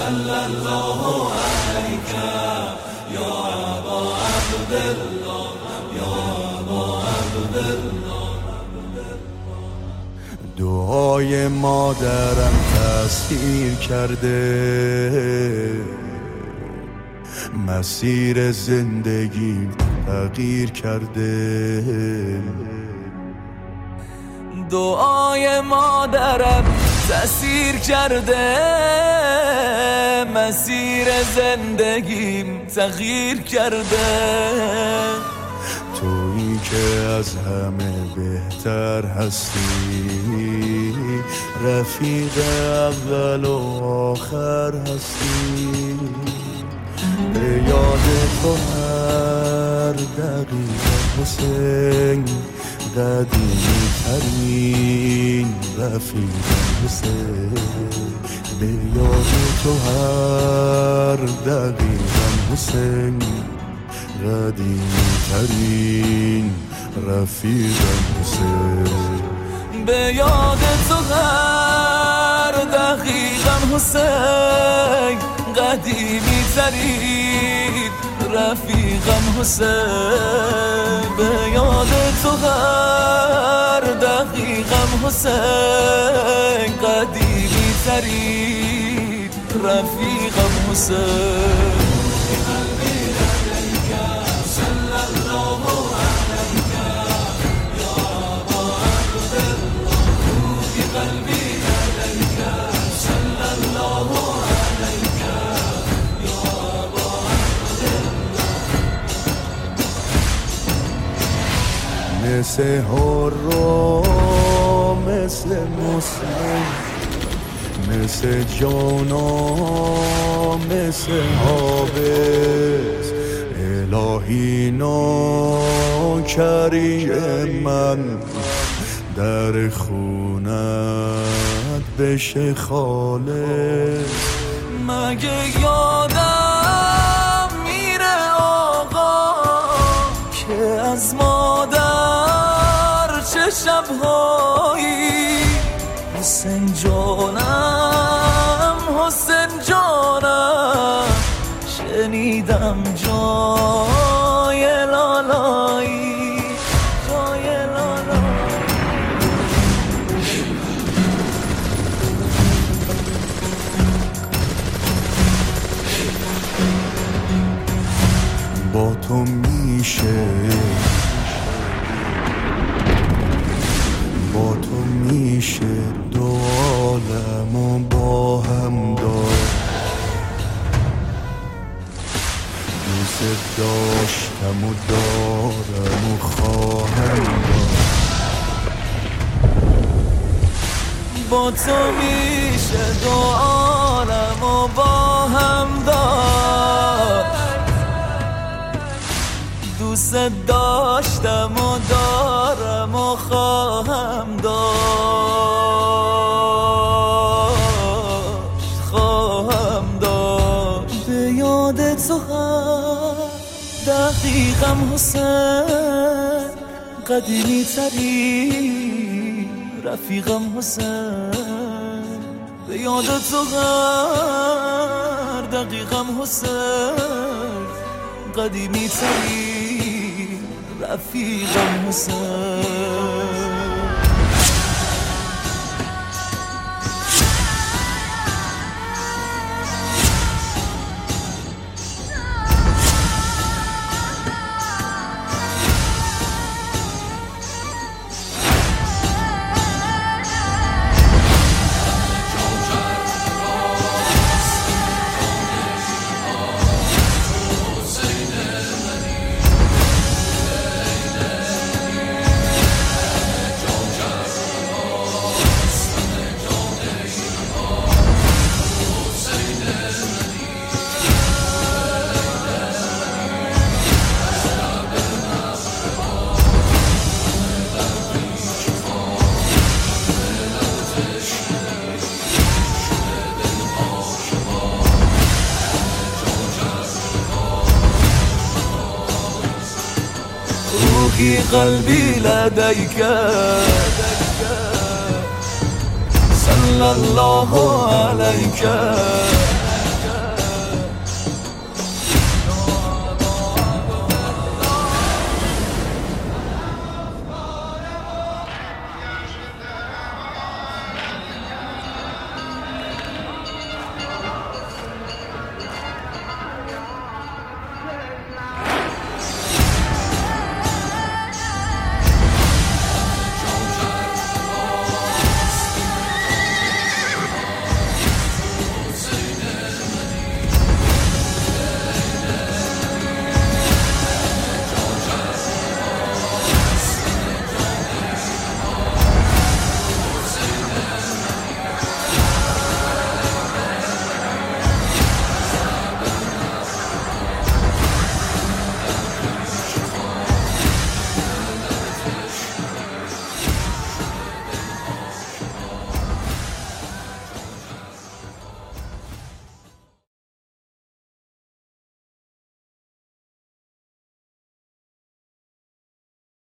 صلى الله عليك يا أبا عبدالله يا أبا عبدالله. دعای مادرم تأثیر کرده، مسیر زندگیم تغییر کرده. دعای مادرم تأثیر کرده، مسیر زندگیم تغییر کرده. تویی که از همه بهتر هستی، رفیق اول و آخر هستی. به یاد تو هر دقیقه حسین، قدیمی ترین رفیق حسین. به یاد تو هر دقیقه حسین، قدیمی ترین رفیق حسین. به یاد تو هر دقیقم حسین، قدیمی ترین رفیقم حسین. به یاد تو هر دقیقم حسین، قدیمی ترین رفیقم حسین. مثل هورا، مثل مسلم، مثل جانا، مثل حابس. الهی ناکریم من، در خونت بشه خالص. مگه یادم میره آقا که از مادر چه شبهایی، حسین جانم حسین جانم، شنیدم جای لالایی جای لالایی. با تو میشه، با تو میشه دو عالمو با هم داشت. دوست داشتم و دارم و خواهم داشت. با تو میشه دو عالمو با هم داشت. دوست داشتم و دارم و خواهم داشت، خواهم داشت. به یاد تو هر دقیقم حسین، قدیمی ترین رفیقم حسین. به یاد تو هر دقیقم حسین، قدیمی ترین رفیقم حسین. روحي قلبي لديك صلى الله عليك